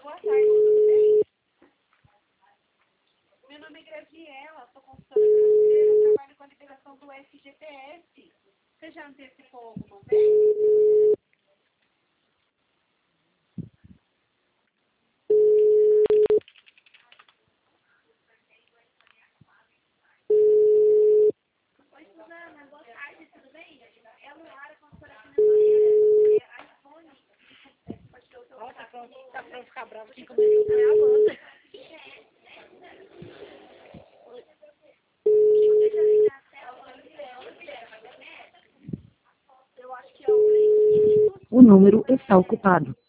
Boa tarde, tudo bem? Meu nome é Graziela, sou consultora financeira, trabalho com a liberação do FGTS. Você já antecipou alguma vez? Oi, Suzana, boa tarde, tudo bem? É Luara, consultora financeira, iPhone. Nossa, tá pronto ficar bravo. Quem começou foi a Amanda. Eu acho que é o O número está ocupado.